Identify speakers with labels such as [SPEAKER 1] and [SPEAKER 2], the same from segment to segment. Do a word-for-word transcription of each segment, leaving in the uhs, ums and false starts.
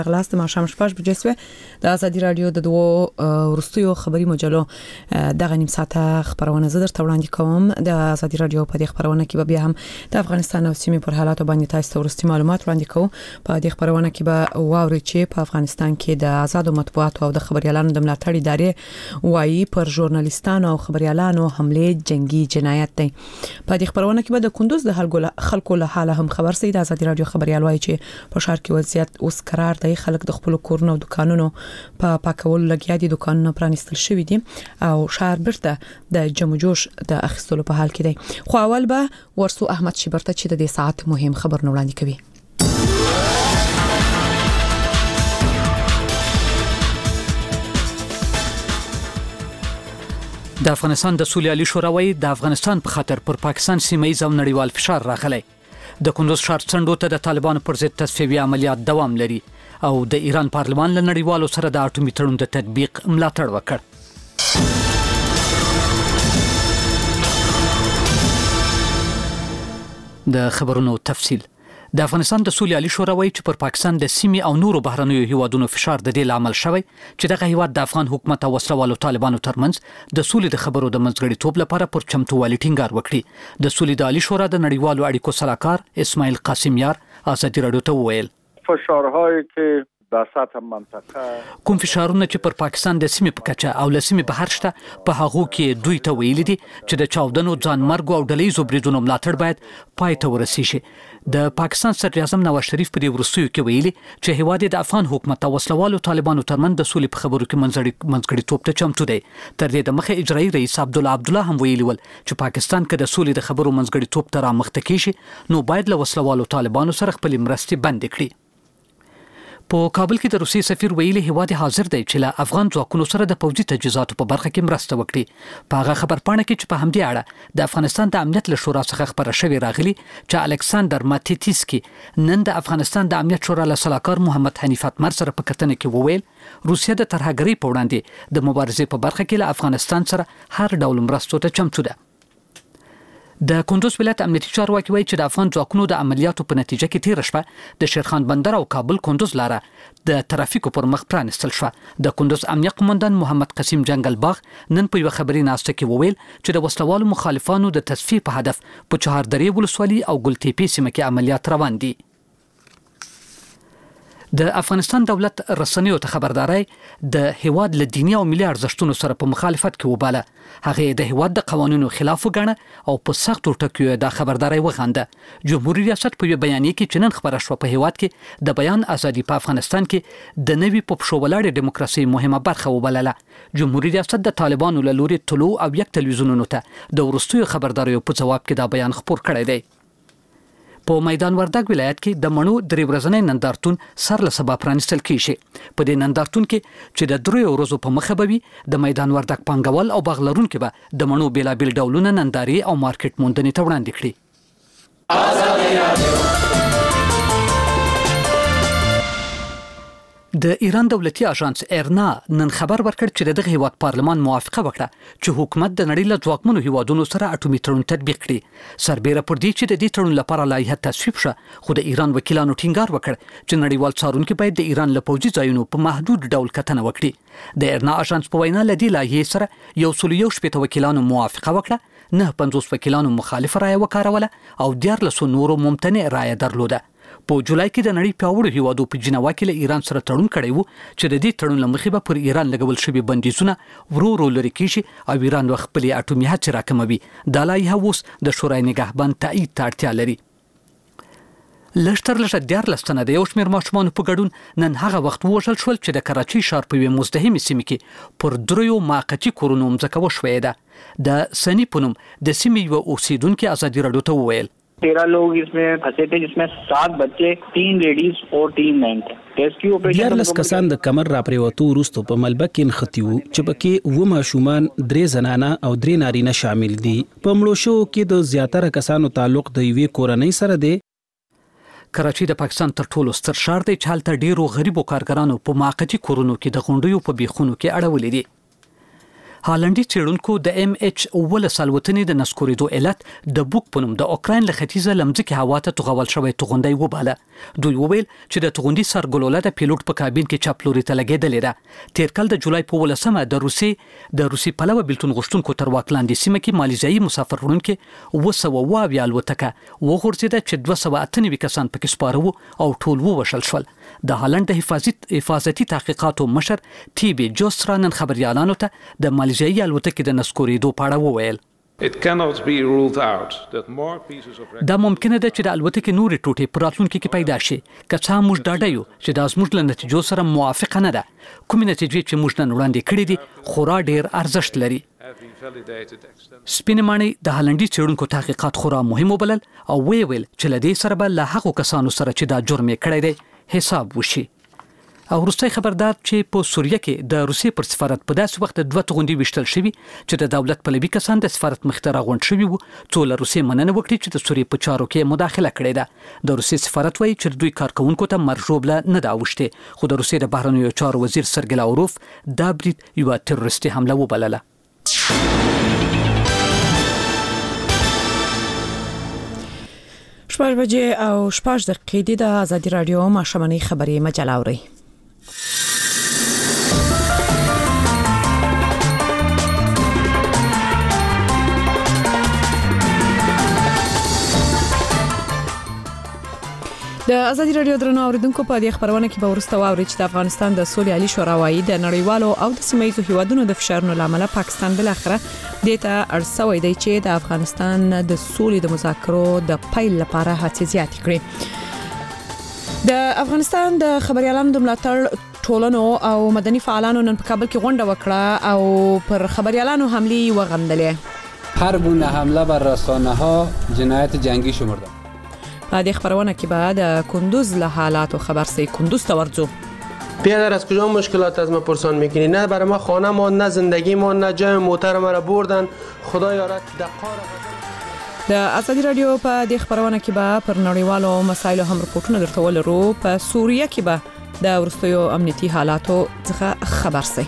[SPEAKER 1] غلاس د ماښام شپږ بجې سوې د ازادي رادیو د دوو ورستیو خبري مجلو دغه نیم ساعته خبرونه زه درته وړاندې کوم. د ازادي رادیو په دې خبرونه کې به بیا هم د افغانستان او سیمې پر حالات باندې تاسو ته ورستي معلومات وړاندې کوم. په دې خبرونه کې به واوري چې په افغانستان کې د آزاد مطبوعات او د خبريالانو د ملاتړ ادارې وایي پر ژورنالیستانو او خبريالانو حمله جنگي جنایت دی. په دې خبرونه کې به د کندوز د خلکو له حاله هم خبر سي. د ازادي رادیو خبريال وایي چې په شهر کې وضعیت اوس قرار دی. خلک د خپل کورونو او دکانونو په پاکولو لګیا دي. دکانونه پرانستل شوي دي او شهر برته د جمجوش د اخیستلو په حال کې دی. خو اول به ورسو احمد شیبرته چې د دې ساعت مهم خبر نه وړاندې کوي.
[SPEAKER 2] د افغانستان د سولې عالی شورا وایي د افغانستان په خاطر پر پاکستان سیمه او نړیوال فشار راغلی. د کندوز ښار څنډو ته د طالبانو پر ضد تصفیوي عملیات دوام لري او د ایران پارلمان له نړیوالو سره د اټومي تړون د تطبیق ملاتړ وکړ. د خبرونو تفصیل. د افغانستان د سولې عالی شورا وایي چې پر پاکستان د سیمې او نورو بهرنیو هیوادونو فشار د دې لامل شوی چې دغه هیواد د افغان حکومت او وسلوالو طالبانو ترمنځ د سولې د خبرو د منځګړیتوب لپاره پر چمتووالي ټینګار وکړي. د سولې د عالی شورا د نړیوالو اړیکو سلاکار اسماعیل قاسمیار ازادي رادیو ته وویل
[SPEAKER 3] فشارهایی که در سطح منطقه
[SPEAKER 2] کوم فشارونه چې پر پاکستان د سیمې په کچه او له سیمې بهر شته په هغو کې دوی ته ویلي دي چې د چاودنو ځانمرګو او ډلهییزو بریدونو ملاتړ باید پای ته ورسیږي. د پاکستان صدر اعظم نواز شریف په دې وروستیو کې ویلي چې هیواد د افغان حکومت او وسلوالو طالبانو ترمنځ د سولې په خبرو کې منځګړیتوب ته چمتو دی. تر دې دمخه اجرایي رئیس عبدالله عبدالله هم ویلي ول چې پاکستان کې د سولې د خبرو منځګړیتوب ته رامخته کیږي نو باید له وسلوالو طالبانو سره خپل مرستې بندې کړي. په کابل کې د روسي سفیر ویلي هیواد حاضر دی چې له افغان ځواکونو سره د پوځي تجهیزاتو په برخه کې مرسته وکړي. په هغه خبرپاڼه کې چې په همدې اړه د افغانستان د امنیت له شورا څخه خبره شوې راغلي چې الکساندر ماتیتیسکي نن د افغانستان د امنیت شورا له سلاکار محمد حنیف اتمر سره په کتنه کې وویل روسیه د ترهګرۍ په وړاندې د مبارزې په برخه کې له افغانستان سره هر ډول مرستو ته چمتو ده. د کندوز ولایت امنیتي چارواکي وایي چې د افغان ځواکونو د عملیاتو په نتیجه کې تیر شپه د شیرخان بندر او کابل کندوز لاره د ترافیکو پر مخ پرانستل شوه. د کندوز امنیه قومندان محمد قسیم جنگل باغ نن په یو خبري ناسته کې وویل چې د وسلوالو مخالفانو د تصفیه په هدف په چهار درې ولسوالي او ګلتیپې سیمه کې عملیات روان دي. د افغانستان دولت رسنیو ته خبرداري د هیواد له دیني او ملي ارزښتونو سره په مخالفت کې وباله. هغه د هیواد د قوانینو خلاف وګڼه او په سختو ټکیو د خبرداري وغانده. جمهوریت ریاست په بیانیه کې چې نن خبره شوه په هیواد کې د بیان ازادي په افغانستان کې د نوي په پښو ولاړې دیموکراسي مهمه برخه وبلله. جمهوریت ریاست د طالبانو له لوري طلوع او یک تلویزیونونو ته د ورستیو خبرداريو په جواب کې دا بیان خپور کړی دی. په میدان وردګ ولایت کې د مڼو درې ورځنی نندارتون سر له سبا پرانستل کیږي. په دې نندارتون کې چې د درې ورځو په مخه به وي د میدان وردګ پانګوال او باغ لرونکي به د مڼو بیلابیل ډولونه ننداري او مارکیټ موندنې ته وړاندې کړي. د ایران دولتي اژانس ایرنا نن خبر ورکړ چې دغه هیواد پارلمان موافقه وکړه چې حکومت د نړۍ له ځواکمنو هیوادونو سره اټومي تړون تطبیق کړي. سربېره پر دې چې د دې تړون لپاره لایحه تصویب شوه خو د ایران وکیلانو ټینګار وکړ چې نړیوال څارونکي باید د ایران له پوځي ځایونو په محدود ډول کتنه وکړي. د ایرنا اژانس په وینا له دې لایحې سره یو سل یو شپېته وکیلانو موافقه وکړه، نه پنځوس وکیلانو مخالفه رایه وکاروله او دیارلسو نورو ممتنع رایه درلوده. په جولای کې د نړۍ پیاوړو هیوادو په جنیوا کې له ایران سره تړون کړی وو چې د دې تړون له مخې به پر ایران لګول شوي بندیزونه ورو ورو لرې کیږي او ایران به خپلې اټومي هڅې راکموي. دا لایحه اوس د شورای نګهبان تایید ته اړتیا لري. لږ تر لږه دیارلس تنه د یو شمېر ماشومانو په ګډون نن هغه وخت ووژل شول چې د کراچۍ ښار په یوې مزدحمې سیمې کې پر دریو موقتي کورونو مځکه وشوې ده. د سني په نوم د سیمې یوه اوسیدونکي ازادي راډیو ته وویل
[SPEAKER 4] तेरह लोग इसमें फंसे थे जिसमें सात बच्चे तीन लेडीज और तीन मेन थे. Rescue operation
[SPEAKER 5] دیارلس کسان د کمر را پریوتو وروسته په ملبه کې نښتي وو چې پکې اووه ماشومان درې زنانه او درې نارینه شامل دي. په مړو شوو کې د زیاتره کسانو تعلق د یوې کورنۍ سره دی.
[SPEAKER 2] کراچۍ د پاکستان تر ټولو ستر ښار دی چې هلته ډیرو غریبو کارګرانو په موقتي کورونو کې د غونډیو په بیخونو کې اړولې دي. هالندي څېړونکو د ام ایچ ولس الوتنې د نسکورېدو علت د بوک په نوم د اوکراین له ختیځه لمځکې هوا ته توغول شوی توغندی وباله. دوی وویل چې د توغندي سرګلوله د پیلوټ په کابین کې چاپلوري ته لګېدلې ده. تیر کال د جولای په ولسمه د روسي د روسي پلوه بیلتون غوښتونکو تر واک لاندې سیمه کې مالیزیایي مسافر وړونکي اوه سوه اوه اویا الوتکه وغورځېده چې دوه سوه اته نوي کسان پکې سپاره وو او ټول ووژل شول. د هالند د حفاظت حفاظتي تحقیقاتو مشر ټي بي جوسترا نن خبريالانو ته د مالیزیایي الوتکې د نسکورېدو په اړه وویل.
[SPEAKER 6] It cannot be ruled out that more pieces of
[SPEAKER 2] دا ممکنه ده چې د الوتکې نورې ټوټې په راتلونکي کې پیدا شي که څه هم موږ ډاډه یو چې دا زموږ له نتیجو سره موافقه نه ده. کومې نتیجې چې موږ نن وړاندې کړې دي خورا ډېر ارزښت لري. سپینې ماڼۍ د هالندي څېړونکو تحقیقات خورا مهم وبلل او ویې ویل چې له دې سره به له هغو کسانو سره چې دا جرم یې کړی دی حساب وشي. او وروستی خبردار چې په سوریه کې د روسیې پر سفارت په داسې وخت دوه توغندي ویشتل شوي چې د دولت پلوي کسان د سفارت مخې ته راغونډ شوي وو څو له روسیې مننه وکړي چې د سوریې په چارو کې مداخله کړې ده. د روسیې سفارت وایي چې دوی کارکوونکو ته مرژوبله نه ده اوښتې خو د روسیې د بهرنیو چارو وزیر سرګی لاوروف دا برید یوه تروریستي حمله وبلله.
[SPEAKER 1] شپږ بجې او شپږ دقیقې دي. د آزادي رادیو ماښامنۍ خبري مجله اورئ. د آزادي رادیو درنو اوریدونکو په دې خبرونه کې به ورسته واوري چې د افغانستان د سولې عالی شورا وايي د نړیوالو او د سیمایي هیوادونو د فشارونو لامل پاکستان بل اخره دیتا ارسوي دی چې د افغانستان د سولې د مذاکرو د پیل لپاره هڅې زیاتې کړي. د افغانستان د خبريالانو د ملاتړ ټولنو او مدني فعالانو نن په کابل کې غونډه وکړه او پر خبريالانو حمله وغندلې.
[SPEAKER 7] هر گونه حمله بر رسانه ها جنایت جنگی شمرده.
[SPEAKER 1] بعد خبرونه که بعد کندوز له حالات و خبر سی کندوز تورزو.
[SPEAKER 8] پیادر از کجا مشکلات از ما پرسان میکنی؟ نه برای ما خانه ما، نه زندگی ما، نه جای موتر ما را بردن. خدا یارد دقار.
[SPEAKER 1] د آزادي رادیو په دې خبرونه کې به پر نړیوالو مسایلو هم راپورټونه درته ولرو. په سوریه کې به د ورستیو امنیتي حالاتو څخه خبر سي.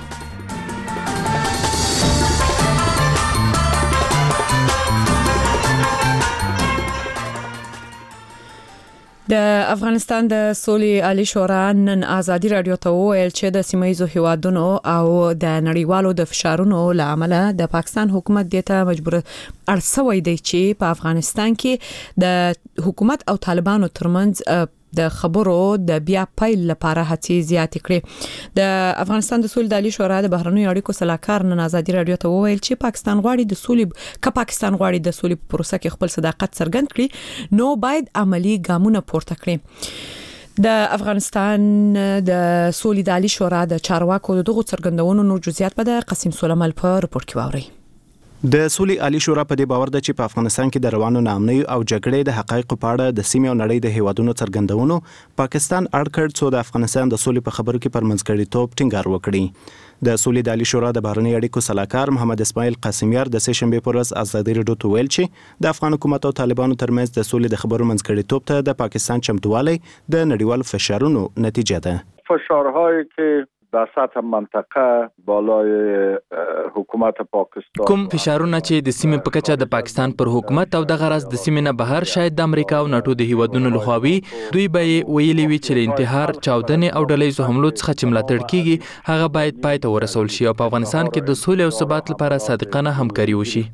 [SPEAKER 1] د افغانستان د سولې عالی شورا نن آزادي رادیو ته ویل چې د سیمایي هیوادونو او د نړیوالو د فشارونو لامل د پاکستان حکومت دته مجبور ارسوي دی چې په افغانستان کې د حکومت او طالبانو ترمنځ د خبرو د بیا پیل لپاره هڅې زیات کړې. د افغانستان د سولې د عالی شورا د بهرنیو اړیکو صلاحکار نن آزادي رادیو ته ویل چې پاکستان غواړي د سولې ک پاکستان غواړي د سولې په پروسه کې خپل صداقت څرګند کړي نو باید عملی ګامونه پورته کړي. د افغانستان د سولې د عالی شورا د چارواکو دغه څرګندونو نور جزئیات په د قاسم سلیمان په رپورت کې واوري.
[SPEAKER 9] د سولې عالی شورا په دې باور ده چې په افغانستان کې د روانو ناامنۍ او جګړې د حقایقو په اړه د سیمې او نړۍ د هیوادونو څرګندونو پاکستان اړ کړ څو د افغانستان د سولې په خبرو کې پرمنځګړیتوب ټینګار وکړي. د سولې د عالی شورا د بهرنی اړیکو صلاحکار محمد اسماعیل قاسمیار د سه شنبه پر ورځ آزادي رادیو ته ویل چې د افغان حکومت او طالبانو ترمنځ د سولې د خبرو منځګړیتوب ته د پاکستان چمتووالی د نړیوالو فشارونو نتیجه ده.
[SPEAKER 3] فشارهایی که در سطح منطقه بالای حکومت پاکستان
[SPEAKER 10] کوم فشارونه چې د سیمې په کچه د پاکستان پر حکومت او د غرض د سیمې نه بهر شاید د امریکا او ناتو د هیوادونو لخوا وي دوی به ویلي وي چې انتحار چاودنې او ډلهیزو حملو څخه چې ملاتړ کیږي هغه باید پای ته ورسول شي او په افغانستان کې د صلح او ثبات لپاره صادقانه همکاري وشي.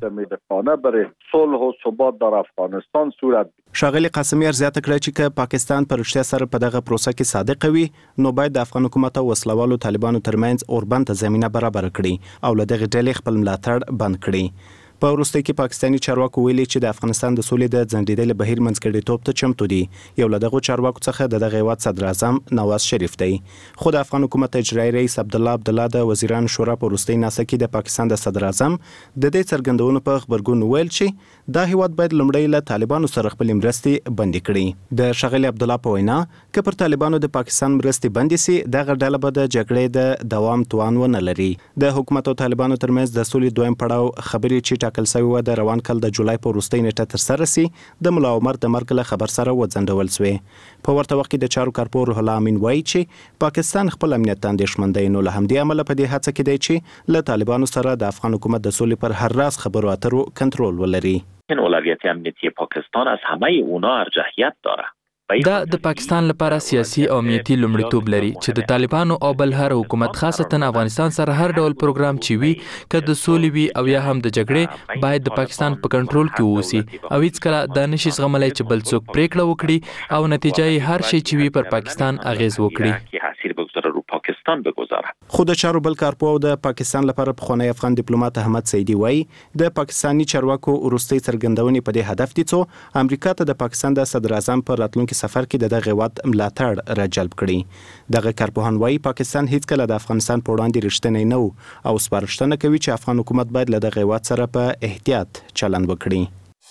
[SPEAKER 3] صلح و ثبات در افغانستان صورت
[SPEAKER 9] شاغلی قاسمیار زیاته کړه چې که پاکستان پر رښتیا سره په دغه پروسه کې صادق وي نو باید د افغان حکومت او وسلوالو طالبانو ترمنځ اوربند ته زمينه برابر کړي او له دغه ډلې خپل ملاتړ بند کړي. په وروسته کې پاکستاني چارواکو ویلي چې د افغانستان د سولې د ځنډېدل بهیر منځګړیتوب ته چمتو دي. یو له دغه چارواکو څخه د دغه هیواد صدر اعظم نواز شریف دی. خو د افغان حکومت اجرایي رئیس عبد الله عبد الله د وزیرانو شورا په وروستي ناسه کې د پاکستان د صدر اعظم د دې څرګندونو په خبرګون ویل چې دا هیواد باید لمړی له طالبانو سره خپل مرستې بندي کړي. د شغلی عبد الله په وینا چې پر طالبانو د پاکستان مرستې بندي سي دغه ډله به د جګړې د دوام توان ونه لري. د حکومت او طالبانو ترمنځ د سولې دویم پړاو خبرې چې ټاکل شوی و د روان کال د جولای په وروستۍ نیټه ترسره سي د ملا عمر د مرګ له خبر سره وځنډول شوې. په ورته وخت کې د چارو کارپور روح الله امین وایي چې پاکستان خپل امنیت ته اندېښمن دی، نو له همدې امله په دې هڅه کې دی چې له طالبانو سره د افغان حکومت د سولې پر هر راز خبرو اترو کنټرول ولري.
[SPEAKER 11] اولویت امنیتی پاکستان از همه اونا ارجحیت داره.
[SPEAKER 10] دا د پاکستان لپاره سیاسي او امنیتي لومړیتوب لري چې د طالبانو او بل هر حکومت خاصتا افغانستان سره هر ډول پروګرام چې وي که د سولې وي او یا هم د جګړې باید د پاکستان په کنټرول کې ووسي او هیڅ کله دا نشي زغملای چې بل څوک پریکړه وکړي او نتیجه یې هر شی چې وي پر پاکستان اغیز وکړي.
[SPEAKER 11] پاکستان بگذاره.
[SPEAKER 9] خو د چارو بل کارپو د پاکستان لپاره پخوانی افغان ډیپلوماټ احمد سیدی وایي د پاکستانی چارواکو وروستۍ څرګندونې په دې هدف دي چې امریکا ته د پاکستان د صدر اعظم پر راتلونکي سفر کې د دغه هیواد ملاتړ راجلب کړي. دغه کارپوهان وایي پاکستان هیڅ کله د افغانستان په وړاندې رښتینی نه و او سپارښتنه کوي چې افغان حکومت باید له دغه هیواد سره په احتیاط چلند وکړي.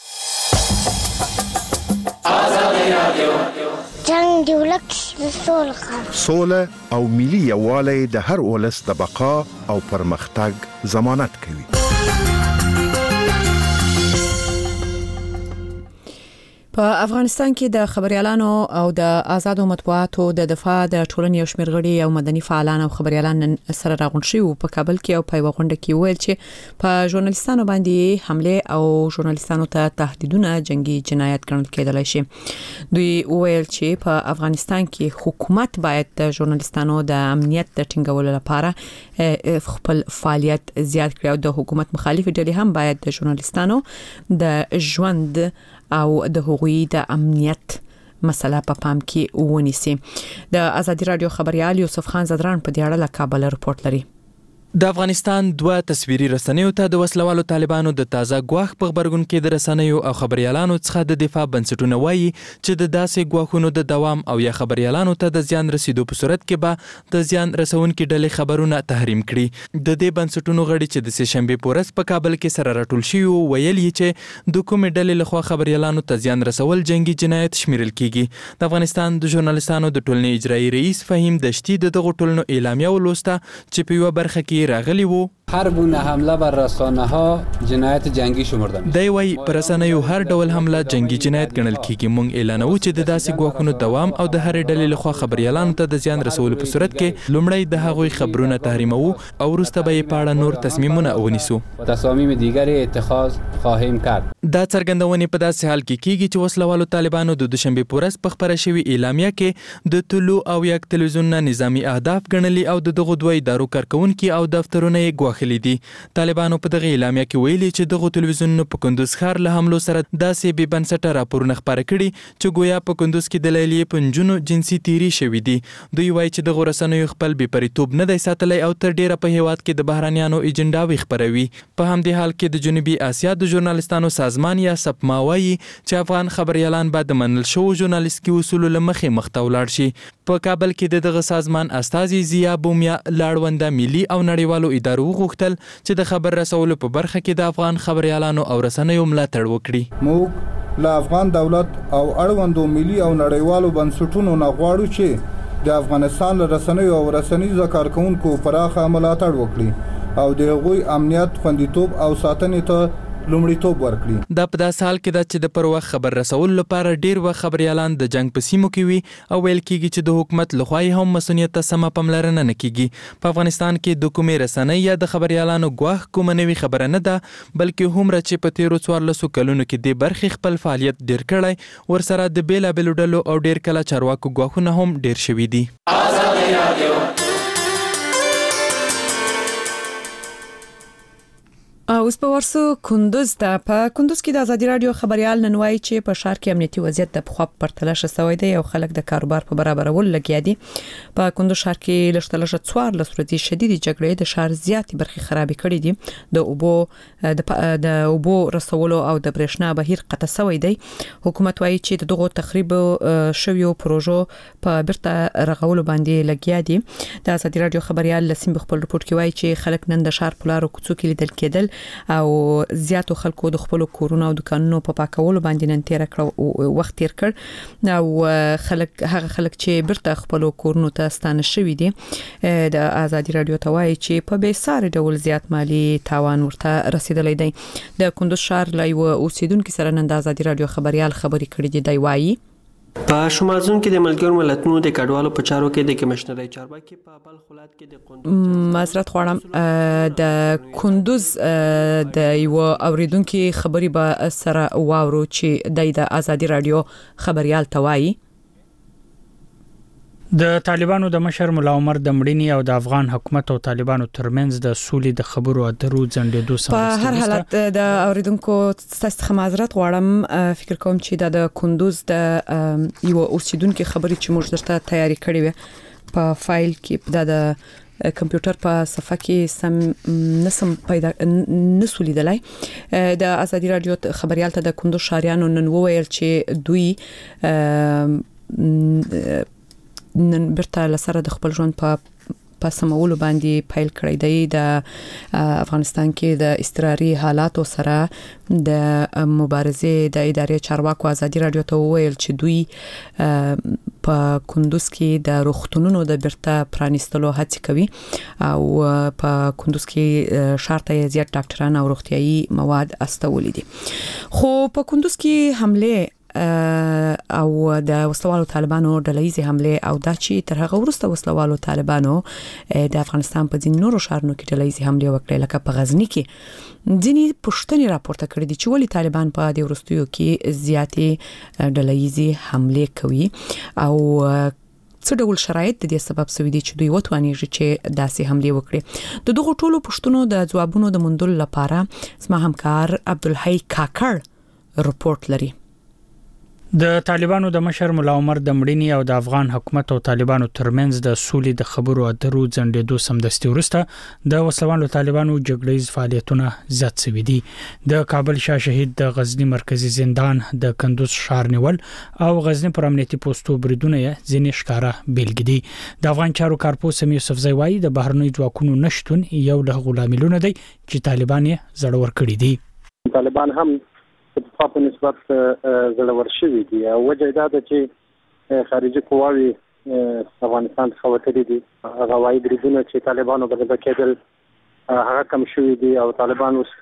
[SPEAKER 12] جنگ دی ولک سوله
[SPEAKER 13] سوله او ملي یووالی د هر ولس د بقا او پرمختګ ضمانت کوي.
[SPEAKER 1] په افغانستان کې د خبريالانو او د آزادو مطبوعاتو د دفاع د ټولنې او شمېرغړي او مدني فعالان او خبريالان سره راغونډ شوي په کابل کې او په وغونډه کې ویل چې په ژورنالیستانو باندې حمله او ژورنالیستانو ته تهدیدونه جنگي جنایت ګڼل کېدلای شي. دوی ویل چې په افغانستان کې حکومت باید د ژورنالیستانو د امنیت د ټینګولو لپاره خپل فعالیت زیات کړي او د حکومت مخالف ډلې هم باید د ژورنالیستانو د ژوند او د حقوقي د امنیت مسله په پام کې ونیسي. د ازادي رادیو خبريال یوسف خان زدران په دې اړه له کابل رپورت لري.
[SPEAKER 10] د افغانستان دوه تصویري رسنیو ته د وسلوالو طالبانو د تازه غواخ په خبرګون کې د رسنیو او خبريالانو څخه د دفاع بنسټونه وایي چې د داسې غواخونو د دوام او یا خبريالانو ته د زیان رسیدو په صورت کې به د زیان رسونکو ډلې خبرونه تحریم کړي. د دې بنسټونو غړي چې د سه شنبه پورس په کابل کې سره راټول شي ویل چې د کومې ډلې لخوا خبريالانو ته زیان رسول جنگي جنایت شمیرل کیږي. د افغانستان د ژورنالیستانو د ټولنې اجرایی رئیس فهیم دشتی د دغه ټولنو اعلامیه ولوسته چې په یو برخه کې راغلی وو.
[SPEAKER 7] هر گونه حمله بر رسانه ها جنایت جنگی شمرده میشه.
[SPEAKER 10] دی وای پر رسنیو هر ډول حمله جنگی جنایت ګڼل کیږي. مونږ اعلانوو چې د داسې غواخونو دوام او د هر ډلې لخوا خبريالانو ته د زیان رسول په صورت کې لومړی د هغوی خبرونه تحریموو او وروسته به یې پاړه نور تصمیمونه ونیسو.
[SPEAKER 7] تصامیم دیگری اتخاذ خواهیم کرد.
[SPEAKER 10] دا څرګندونې په داسې حال کې کیږي چې وسلوالو طالبانو د دوشنبه پورس په خبره شوی اعلامیه کې د طلوع او یک تلویزیون نظامی اهداف ګڼلي او د دغه دوی ادارو کارکونکو او دفترونه یې غواخلي دي. طالبانو په دغه اعلامیه کې ویلي چې دغه تلویزیونونو په کندوز ښار له حملو سره داسې بې بنسټه راپورونه خپاره کړي چې ګویا په کندوز کې د لیلیې په نجونو جنسي تیری شوي دي. دوی وایي چې دغه رسنیو خپل بې پریتوب نه دی ساتلی او تر ډیره په هیواد کې د بهرانیانو ایجنډاوي خپروي. په همدې حال کې د جنوبي اسیا د ژورنالیستانو سازمان یا سپما وایي چې افغان خبريالان باید د منل شوو ژورنالیستي اصولو له مخې مخته ولاړ شي. په کابل کې د دغه سازمان استازي زیا بومیا لاړونده ملي او نړیوالو ادارو غوښتل چې د خبر رسولو په برخه کې د افغان خبريالانو او رسنیو ملاتړ وکړي.
[SPEAKER 14] موږ له افغان دولت او اړوندو ملي او نړیوالو بنسټونو نه غواړو چې د افغانستان له رسنیو او رسنیزو کارکونکو پراخه ملاتړ وکړي او د هغوی امنیت، خوندیتوب او ساتنې ته لومړیتوب ورکړي.
[SPEAKER 10] دا په داسې حال کې ده چې د پر وخت خبر رسول لپاره ډیر وخت خبريالان د جنگ په سیمو کې وي او ویل کېږي چې د حکومت لخوا هم مسؤلیت ته سمه پاملرنه نه کیږي. په افغانستان کې د کومې رسنۍ یا د خبريالانو غواخ کومه نوې خبره نه ده، بلکې هم چې په تیرو څوارلسو کلونو کې د برخې خپل فعالیت ډیر کړی ورسره د بیلابېلو ډلو او ډیر کله چارواکو غواخونه هم ډیر شوي دي.
[SPEAKER 1] اوس په ورسو کندوز ته په کندوز کې د ازادي رادیو خبريال نن وایي چې په ښار کې امنیتي وضعیت د خو پر تلشه سوی دی او خلک د کاروبار په برابرول لګیا دي. په کندوز ښار کې لشتلشه څوار لسورتي شدید جګړې د ښار زیاتې برخې خرابې کړې دي. د اوبو د اوبو رسولو او د برېښنا بهیر قطع سوی دی. حکومت وایي چې دغه تخریب شویو پروژو په برته رغولو باندې لګیا دي. د ازادي رادیو خبريال لسیم خپل رپورت کې وایي چې خلک نن د ښار په لارو کوڅو کې لیدل کېدل او زیاتو خلکو د خپل کورونو او دکانونو په پاکولو باندې نن تیر کړ وخت تیر کړ او خلک هغه خلک چې برته خپل کورونو ته ستانه شوي دي د آزادي رادیو ته وایي چې په بې ساري ډول زیات مالی تاوان ورته رسیدلی دی. د کندوز ښار له یو اوسیدونکو سره نن د آزادي رادیو خبريال خبري کړې دي. دی وایي
[SPEAKER 8] په شمالزون کې د ملګرو ملتونو د کډوالو په چارو کې د کمشنري چارواکي په بل خلات کې د
[SPEAKER 1] کندوز معذرت غواړم د کندوز د یو اوریدونکو خبري به سره واورو چې د آزادي رادیو خبريال توایي
[SPEAKER 15] د طالبانو د مشر مولا عمر د مړینې او د افغان حکومت او طالبانو ترمنځ د سولې د خبرو اترو ځنډېدو سره
[SPEAKER 1] په هر حالت د اوریدونکو ستاسو معذرت غواړم. فکر کوم چې د کندوز د یو اوسیدونکو خبري چې موږ درته تیاری کړې وي په فایل کې د کمپیوټر په صفحه کې سم نسم پیدا نسولیدلای. د آزادي رادیو خبريال ته د کندوز شاریانو نن وویل چې دوی نن برته لسره د خپل ژوند په په سمولو باندې پیل کړی دی. د افغانستان کې د استقراري حالاتو سره د مبارزې د ادارې چارواکو آزادي رادیو ته وویل چې دوی په کندوز کې د روغتونونو د برته پرانیستلو هڅه کوي او په کندوز کې شرطه زیات ډاکټران او روغتيایي مواد استولې دي. خو په کندوز کې حمله او د وسلوالو طالبانو ډلهیزه حمله او د چی تر هغه وروسته وسلوالو طالبانو د افغانستان په ځینو نورو ښارونو کې ډلهیزه حمله وکړه لکه په غزنی کې ځینی پښتني راپورته کړی دي چې ولی طالبان په د وروستیو کې زیاتې ډلهیزه حمله کوي او څه ډول شرایط د دې سبب سوي دي چې دوی وتوانیږي چې داسې حمله وکړي. د دغه ټولو پښتنو د ځوابونو د موندلو لپاره زما همکار عبدالحی کاکړ رپورت لري.
[SPEAKER 15] د طالبانو د مشر مولا عمر د مړینې او د افغان حکومت او طالبانو ترمنځ د سولې د خبرو اترو ځنډېدو سمدستي وروسته د وسلوالو طالبانو جګړیز فعالیتونه زیات شوي دي. د کابل شاه شهید د غزنی مرکزی زندان د کندوز ښار نیول او غزنی پر امنیتي پوسټو بریدونه ځینې ښکارا بیلګې دي. د افغان چارو کارپوه سمي یوسفزی وایي د بهرنۍ ځواکونو نشټون یو له غلاملونه دی چې طالبان یې زړور کړي دي.
[SPEAKER 16] طالبان هم په نسبت زړور شوي دي او وجه دا ده چې خارجي قواوی افغانستان څخه وتلي دي. هوایي بریدونه چې طالبانو بدل کېدل هغه کم شوي دي او طالبان اوس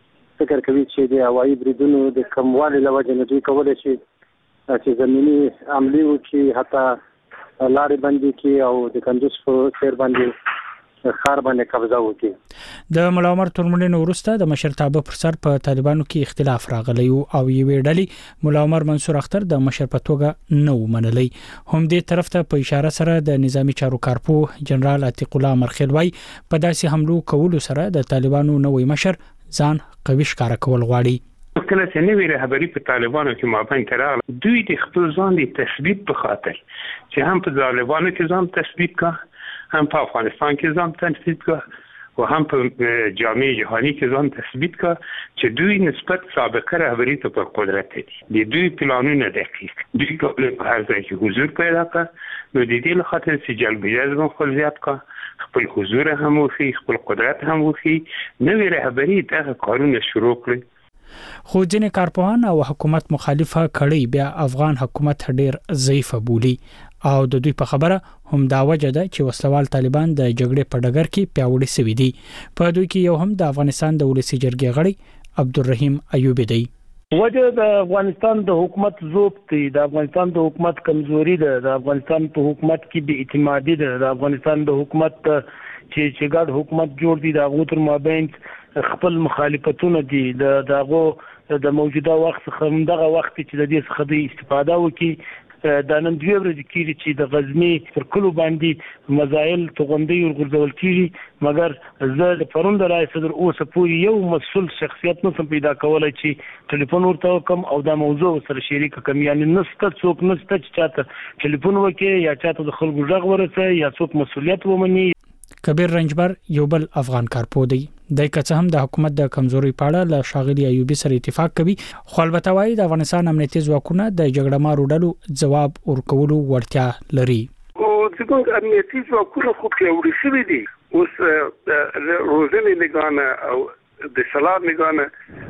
[SPEAKER 16] فکر کوي چې د هوایي بریدونو د کموالي له وجې نه دوی کولی شي چې زمینی عملي وکړي، حتی لارې بندي کړي او د کندوز په څېر باندې خار باندې قبضه وکړي.
[SPEAKER 15] د مولا عمر تر مړینې وروسته د مشرتابه پر سر په طالبانو کې اختلاف راغلی او یوې ډلې مولا عمر منصور اختر د مشر په توګه نه ومنلی. هم دې طرف ته په اشاره سره د نظامی چارو کارپوه جنرال عتیق الله مرخیل وای په داسې حملو کولو سره د طالبانو نوې مشر ځان قوي ښکارا کول غواړي.
[SPEAKER 17] کله چې نوې رهبری په طالبانو کې مابین تراغله دوی د خپل ځان د تثبیت په خاطر چې هم په طالبانو کې ځان تثبیت کا، هم په افغانستان کې ځان تثبیت کا او هم په جامعه جهانی کې ځان تثبیت کا چې دوی نسبت سابقه رهبری ته په قدرت دي. د دوی پلانونه دقیق دوی کولی په هر ځای کې حضور پیدا کا، نو د دې لخاطر چې جلبیه زموږ خپل زیات کا، خپل حضور هم وخی، خپل قدرت هم وخی، نوې رهبری دغه کارونه شروع کړي.
[SPEAKER 15] خو ځینې کارپوهان او حکومت مخالفه کړي بیا افغان حکومت ډیر ضعیف بولی او د دوی په خبره هم دا وجه ده چې وسلوال طالبان د جګړې په ډګر کې پیاوړي شوي دي. په دوی کې یو هم د افغانستان د ولسی جرګې غړي عبدالرحیم ایوبی دی.
[SPEAKER 18] وجه د افغانستان د حکومت ضعف دی، د افغانستان د حکومت کمزوري ده، د افغانستان په حکومت کې بې اعتمادي ده، د افغانستان د حکومت چې چې ګډ حکومت جوړ دی د هغو تر مابین خپل مخالفتونه دي. د دغه د موجوده وخت څخه همدغه وخت چې د دې څخه د استفاده وکړي دا نن دوی ورځې کېږي چې د غزنی پر کلو باندې مزایل توغندۍ ورغورځول کېږي، مګر زه د پرون د رئیس صدر اوسه پورې یو مسؤل شخصیت نشم پیدا کولی چې ټلیفون ورته وکړم او دا موضوع سره شریک کړم. یعنې نشته څوک نشته چې چاته ټلیفون وکړي یا چاته د خلکو غږ ورسوي یا څوک مسؤلیت ومني.
[SPEAKER 15] کبیر رنجبر یو بل افغان کارپوه دی. د کڅه هم د حکومت د کمزوري پاړه له شاغلي ایوبی سره اتفاق کوي، خو البته وايي د افغانستان امنیتي ځواکونه د جګړه مارو ډلو ځواب ورکولو وړتیا لري.
[SPEAKER 17] او څنګه امنیتي ځواکونه خو پیاوړي شوي دي، اوس روزنې لګانه او د سلام نگانه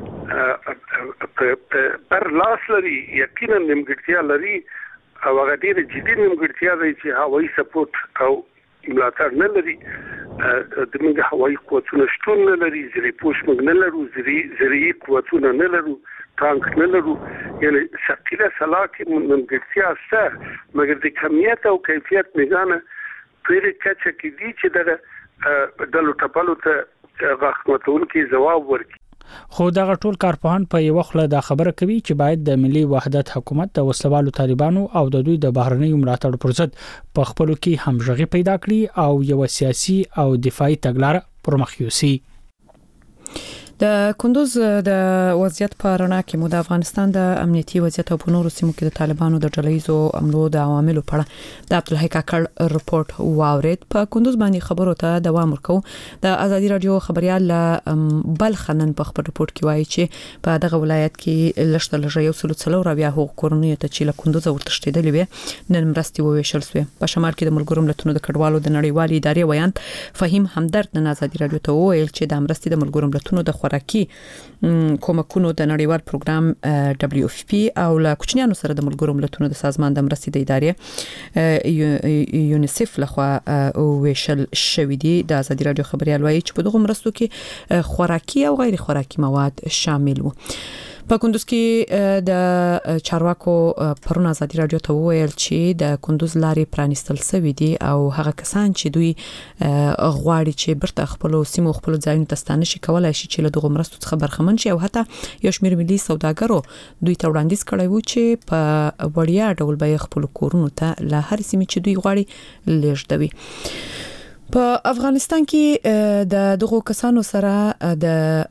[SPEAKER 17] پر لاس لري یقینا نیمګړتیا لري او هغه ډېر جدي نیمګړتیا دی چې هوایي سپورټ او ملاتړ نه لري د موږ هوایي قوتونه شتون نه لري زری پوش موږ نه لرو زری زری قوتونه نه لرو ټانک نه لرو یعنی ثقيله سلا کې نیمګړتیا شته مګر د کمیت او کیفیت نگانه پرې کچه کې دي چې دغه دلو ټپلو ته غاښمتون کې جواب ورکړي.
[SPEAKER 15] خو دغه ټول کارپوهان په یو خله دا خبره کوي چې باید د ملي وحدت حکومت د وسلوالو طالبانو او د دوی د بهرنیو ملاتړ پر ضد په خپلو کې همغږي پیدا کړي او یو سیاسي او دفاعي تګلارې پرمخ یوسي.
[SPEAKER 1] د کندوز د وضعیت په اړه کې مو د افغانستان د امنیتي وضعیت او په نورو سیمو کې د طالبانو د ډلهیزو عملو د عواملو په اړه د عبدالحی کاکړ رپورت واورید. په کندوز باندې خبرو ته دوام ورکو. د ازادي رادیو خبريال بلخنن په خبر رپورت کې وایي چې په دغه ولایت کې لشت لږه یو سل څلور راویا حقوق کورنۍ ته چې له کندوز ورتښتېدلې وي نن مرستي وویشل شوې. په شمال کې د ملګرو ملتونو د کډوالو د نړیوالې ادارې ویاند فهیم همدرد نن ازادي رادیو ته وویل چې د مرستي د ملګرو ملتونو د خوراکي کومکونو د نړیوال پروګرام دبليو اف پی او له کوچنیانو سره د ملګرو ملتونو د سازمان د مرستې د ادارې یونیسف لخوا ویشل شوې دي. د ازادي رادیو خبريال وایي چې په دغه مرستو کې خوراکي او غیر خوراکي مواد شامل وو. په کندوز کې د چارواکو پرون ازادي رادیو ته وویل چې د کندوز لارې پرانیستل شوې دي او هغه کسان چې دوی غواړي چې برته خپل سیمو خپل ځایونو ته ستانه شي کولای شي چې له دغه مرستو څخه برخمن شي او حتی یو شمېر ملي سوداګرو دوی ته وړاندیز کړی وو چې په وړیا ډول به خپل کورونو ته له هر سیمې چې دوی غواړي لیږدوي. په افغانستان کې د دغو کسانو سره د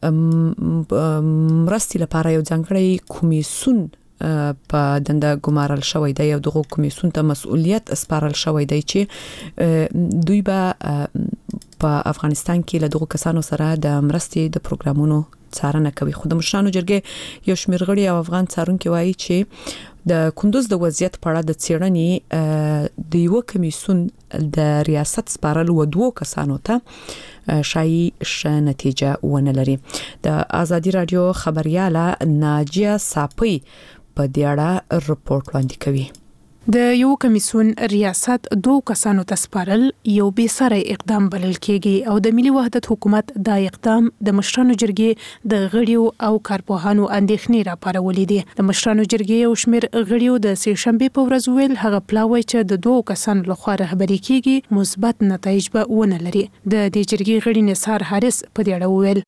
[SPEAKER 1] مرستې لپاره یو ځانګړی کمیسیون په دنده ګمارل شوی دی او دغه کمیسیون ته مسؤلیت سپارل شوی دی چې دوی به په افغانستان کې له دغو کسانو سره د مرستې د پروګرامونو څارنه کوي. خو د مشرانو جرګې یو شمېر غړي او افغان څارونکي وایي چې د کندوز د وضعیت په اړه د څېړنې د یو کمیسیون د ریاست سپارل و دوه کسانو ته شایي ش نتیجه ونه لري. د ازادي رادیو خبرياله ناجیه صافی په دې اړه رپورت وړاندې کوي.
[SPEAKER 19] د یو کمیسیون ریاست دوه کسانو ته سپارل یو بې ساري اقدام بلل کېږي او د ملي وحدت حکومت دا اقدام د مشرانو جرګې د غړیو او کارپوهانو اندېښنې راپارولې دي. د مشرانو جرګې او شمېر غړیو د سې شنبې په ورځ ویل هغه پلاوی چې د دوه کسانو لخوا رهبري کېږي مثبت نتایج به ونه لري. د دې جرګې غړي نثار حارث په دې اړه ویل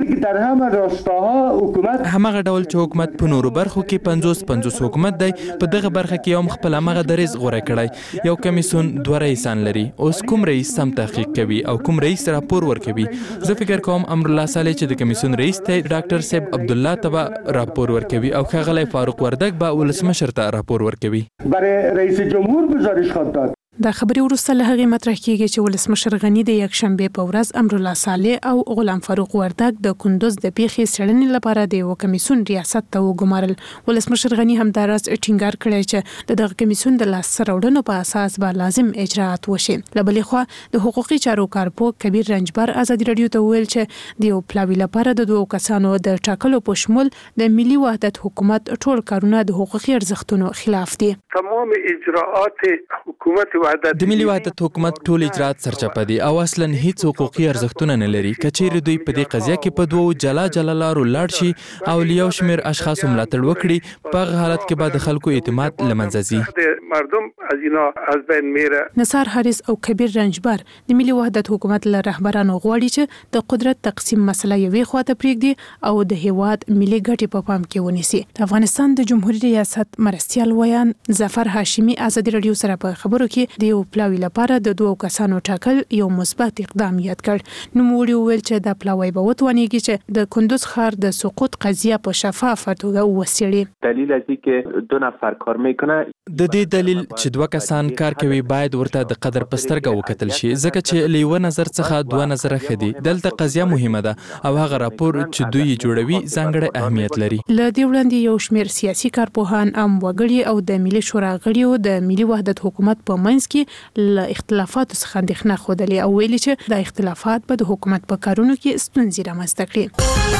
[SPEAKER 10] همغه ډول چې حکومت په نورو برخو کې پنځوس پنځوس حکومت دی په دغه برخه کې هم خپل هغه دریز غوړه کړای. یو کمیسیون دوه رئیسان لري. اوس کوم رئیس سم تحقیق کوي او کوم رئیس راپور ورکوي. زه فکر کوم امر الله صالح چې د کمیسیون رئیس ته ډاکټر صاحب عبد الله تبا راپور ورکوي او ښاغلی فاروق وردګ به ولسمشر ته راپور ورکوي.
[SPEAKER 20] برای رئیس جمهور گزارش خواهد داد.
[SPEAKER 19] دا خبري ورسته له هغه مطرح کیږي چې ولسمشر غنی د یک شنبه په ورځ امر الله صالح او غلام فاروق وردګ د کندوز د پیښې څېړنې لپاره د یو کمیسیون ریاست ته وګمارل. ولسمشر غنی هم دا راز ټینګار کړی چې دغه کمیسیون د لاس سروړنو په اساس به لازم اجراءات وشي. لبلې خو د حقوقي چارو کارپو کبیر رنجبر ازادي رادیو ته ویل چې د یو پلاوی لپاره د دوه کسانو د ټاکلو په شمول د ملي وحدت حکومت ټول کارونه د حقوقي ارزښتونو خلاف دي.
[SPEAKER 17] تمام اجراءات حکومت
[SPEAKER 10] د ملي وحدت حکومت ټول اجرات سرچپه دي او اصلا هیڅ حقوقي ارزښتونه نه لري. کچېر دوی په دې قضیه کې په دوه جلا جلا لارو لاړ شي او لیو شمیر اشخاص ملاتړ وکړي په حالت کې بعد خلکو اعتماد لمنځه ځي.
[SPEAKER 17] مردم از اینا از بین میره.
[SPEAKER 19] نثار حارث او کبیر رنجبر د ملي وحدت حکومت له رهبرانو غواړي چې د قدرت تقسیم مسله یوې خواته پرېږدي او د هیواد ملي ګټې په پام کې ونیسي. د افغانستان د جمهوریت ریاست مرستيال ویان ظفر هاشمي ازادي رادیو سره په خبرو کې د یو پلاوی لپاره د دوه کسانو ټاکل یو مثبت اقدام یاد کړ. نو موږ ویل چې د پلاوی به وتوانیږي چې د کندوز ښار د سقوط قضیه په شفافه توګه وڅېړي.
[SPEAKER 21] دلیل از اینکه دو نفر کار میکنه
[SPEAKER 10] د دې دلیل چې دوه کسان کار کوي باید ورته د قدر پسترګه وکتل شي ځکه چې لیو نظر څخه دوه نظر خدي. دلته قضیه مهمه ده او هغه راپور چې دوی جوړوي ځانګړی اهمیت لري.
[SPEAKER 19] ل دې وړاندې یو شمېر سیاسي کارپوهان ام وګړي او د ملي شورا غړي د ملي وحدت حکومت په منځ کې له اختلافاتو څخه اندېښنه خوده او ویلي چې د اختلافات په د حکومت په کارونو کې ستونزې رامنځته کړي.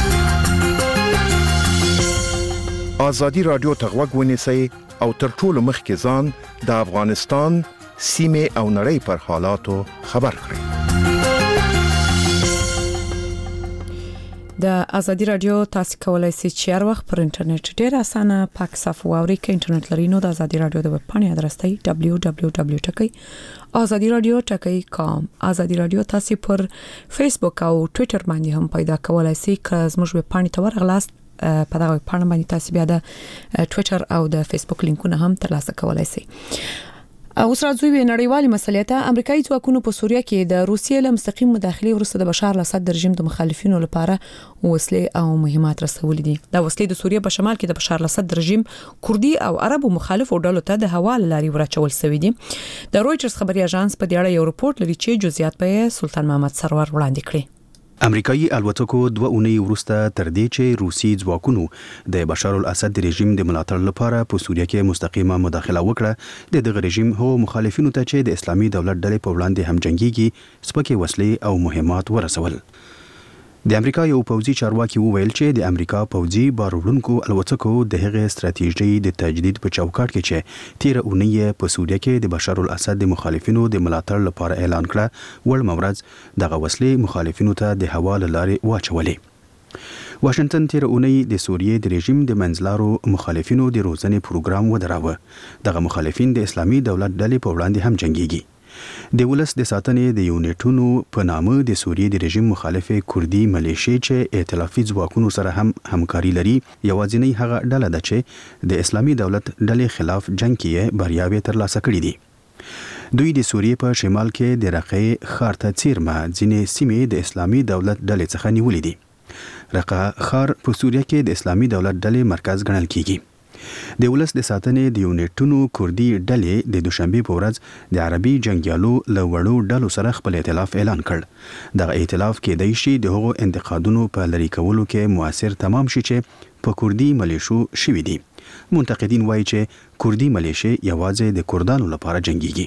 [SPEAKER 13] ازادي رادیو ته غوږ ونیسئ او تر ټولو مخکې ځان د افغانستان سیمه او نړۍ پر حالاتو خبر کړئ.
[SPEAKER 1] د ازادي رادیو تاسو کولای شئ چې هر وخت پر انټرنیټ ډیر اسانه پاک صاف واوري کې انټرنیټ لري نو د ازادي رادیو د ویب پاڼې ادرس دی دبلیو دبلیو دبلیو ډاٹ ازادي رادیو ډاٹ کام. ازادي رادیو تاسو پر فیسبوک او ټوئیټر باندې هم پیدا کولای شئ که زموږ ویب پاڼې ته ورغلاست په دغه ویب پاڼه باندې تاسو بیا د ټوئیټر او د فیسبوک لینکونه هم ترلاسه کولای شئ. اوس راځو به نړیوالې مسلې ته. امریکایي ځواکونو په سوریه کې د روسیې له مستقیم مداخلې وروسته د بشار الاسد رژیم د مخالفینو لپاره وسلې او مهمات رسولې دي. دا وسلې د سوریه په شمال کې د بشار الاسد رژیم کوردي او عربو مخالفو ډلو ته د هوا لاري ورچول شوې دي. د رويټرز خبري اژانس په دې اړه یو رپورت لري چې جزئیات به سلطان محمد سرور وړاندې کړي.
[SPEAKER 4] امریکایي الوتکو دوه اونۍ وروسته تر دې چې روسي ځواکونو د بشار الاسد رژیم د ملاتړ لپاره په سوریه کې مستقیمه مداخله وکړه، د دغه رژیم هو مخالفینو ته چې د اسلامي دولت ډلې په وړاندې هم جنگيږي سپکې وسلې او مهمات ورسول. د امریکا یو پوځي چارواکي وویل چې د امریکا پوځي باروړونکو الوتکو د هغې ستراتیژي د تجدید په چوکاټ کې چې تیر اونۍ په سوریه کې د بشار الاسد د مخالفینو د ملاتړ لپاره اعلان کړه، ول مورز دغه وسلې مخالفینو ته د هوا لارې واچولې. واشنگټن تیر اونۍ د سوریې د رژیم د منځلارو مخالفینو د روزنې پروګرام ودراوه. دغه مخالفین د اسلامي دولت ډلې په وړاندې هم جنگيږي. د ولس د ساتنې د یونټونو په نامه د سوریې د رژیم مخالفه کوردي ملیشې چې ائتلافي ځواکونو سره هم همکاري لري یوازینی هغه ډله ده چې د اسلامي دولت ډلې خلاف جنگ کې بریاوې ترلاسه کړې دي. دوی د سوریې په شمال کې د رقه ښار ته څیرمه ځینې سیمې د اسلامي دولت ډلې څخه نیولې دي. رقه ښار په سوریه کې د اسلامي دولت ډلې مرکز ګڼل کیږي. د ولس د ساتنې د یونټونو کوردي ډلې د دوشنبه په ورځ د عربي جنگیالو له وړو ډلو سره خپل ائتلاف اعلان کړ. دغه ائتلاف کې د شي د هغو انتقادونو په لری کولو کې موثر تمام شي چې په کوردي ملیشو شوي دي. منتقدین وایي چې کوردي ملیشې یوازې د کوردانو لپاره جنگيږي.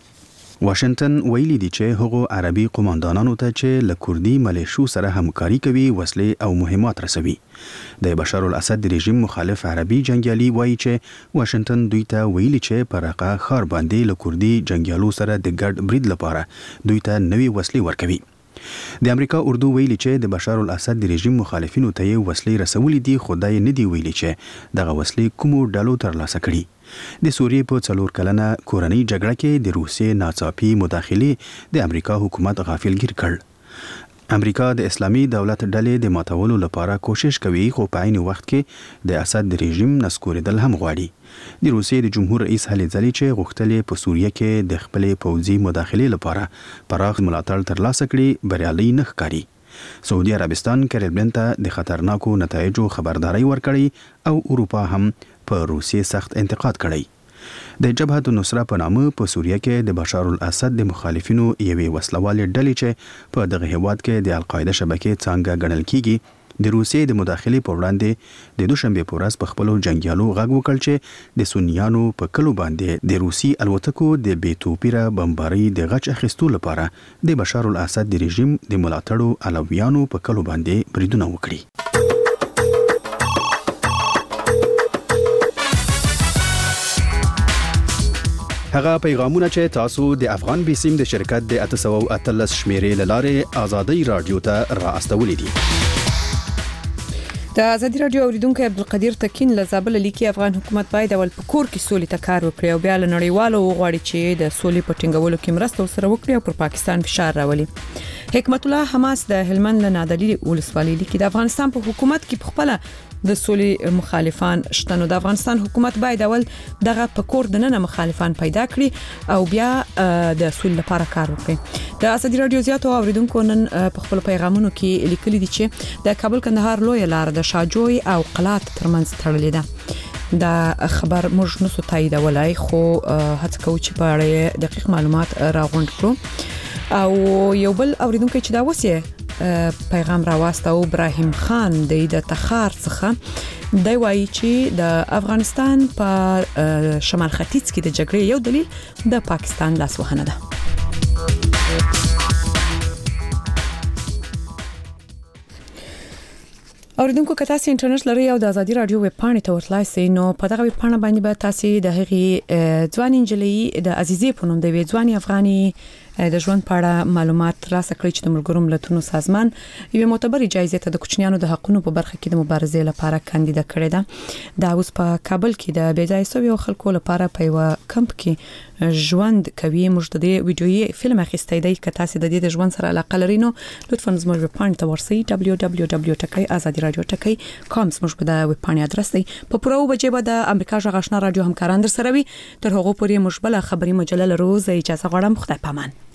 [SPEAKER 4] واشنگټن ویلي دی چې هغو عربي قوماندانانو ته چې له کوردي ملیشو سره همکاري کوي وسلې او مهمات رسوي. د بشار الاسد رژیم مخالف عربي جنگیالي وایي چې واشنگټن دوی ته ویلي چې پر هغه ښار باندې له کوردي جنگیالو سره د ګډ برید لپاره دوی ته نوې وسلې ورکوي. د امریکا اردو ویلي چې د بشار الاسد رژیم مخالفینو ته یې وسلې رسولې دي، خدای نه دی ویلي چې دغه وسلې کومو ډلو ترلاسه کړي. د سوریې په څلور کلنه کورنۍ جګړه کې د روسیې ناڅاپي مداخلې د امریکا حکومت غافلګیر کړ. امریکا د اسلامي دولت ډلې د ماتولو لپاره کوشش کوي، خو په عین وخت کې د اسد رژیم نسکورېدل هم غواړي. د روسیې د جمهور رئیس هلې ځلې چې غوښتلې په سوریه کې د خپلې پوځي مداخلې لپاره پراخ ملاتړ ترلاسه کړي بریالي نه ښکاري. سعودي عربستان کریملین ته د خطرناکو نتایجو خبرداري ورکړي او اروپا هم په روسیې سخت انتقاد کړی. د جبهه النصره په نامه په سوریه کې د بشار الاسد د مخالفینو یوې وسلوالې ډلې چې په دغه هیواد کې د القاعده شبکې څنګه ګڼل کیږي د روسیې د مداخلې په وړاندې د دوشنبه په ورځ په خپلو جنگیالو غږ وکړ چې د سنیانو په کلو باندې د روسي الوتکو د بیتوپیره بمباري د غچ اخیستو لپاره د بشار الاسد د رژیم د ملاتړو علویانو په کلو باندې بریدونه وکړي. هغه پیغامونه چې تاسو د افغان بیسیم د شرکت د اته سوه او اتلس شمیرې لاره ازادي رادیو ته را استولې دي.
[SPEAKER 1] د ازادي رادیو اوریدونکو عبدالقدیر تکین له زابل لیکي افغان حکومت باید اول په کور کې سولې ته کار وکړي او بیا له نړیوالو وغواړي چې د سولې په ټینګولو کې مرسته وسره وکړي او پر پاکستان فشار راولي. حکمت الله حماس د هلمند له نادلي ولسوالۍ لیکي د افغانستان په حکومت کې په خپل د سولې مخالفان شته، نو د افغانستان حکومت باید اول دغه په کور د نن مخالفان پیدا کړي او بیا د سولې لپاره کار وکړي. د ازادي رادیو زیاتو اوریدونکو نن په خپل پیغامونو کې لیکلي دي چې د کابل کندهار لوی لار د شاجوی او قلات ترمنځ تړلې ده. دا خبر موږ نسو تاییدولای، خو هڅه کوو چې په اړه دقیق معلومات راغونډ کړو. او یو بل اوریدونکو چې دا وسه پیغام راوسته او ابراهیم خان د تخار څخه دی وایي چې د افغانستان په شمال ختیځ کې د جګړې یو دلیل د پاکستان لاسوهنه ده. اوریدونکو که تاسو انټرنیټ لرئ او د ازادي رادیو ویب پاڼې ته ورتلای شئ نو په دغه ویب پاڼه باندې به تاسو د هغې ځوان انجلۍ د عزیزې په نوم د وی ځواني افغاني د ژوند په اړه معلومات راسه کړی چې د ملګرو ملتونو سازمان یو معتبرې جایزې ته د کوچنیانو د حقوقو په برخه کې د مبارزې لپاره کاندیدا کړې ده. دا اوس په کابل کې د بېځایه شویو خلکو لپاره په یو کمپ کې ژوند کوي. موږ د دې ویډیويي فلم اخیستی دی. که تاسو د دې د ژوند سره علاقه لرئ نو لطفا زموږ ویب پاڼې ته ورسئ دبلیو دبلیو دبلیو ټکی ازادي رادیو ټکی کام زموږ په د ویب پاڼې ادرس دی. په پوره بجې به د امریکا غږ آشنا رادیو همکاران در سره وي. تر هغه پورې موږ بل خبري مجله لرو. زه اجازه غواړم. خدای پامان.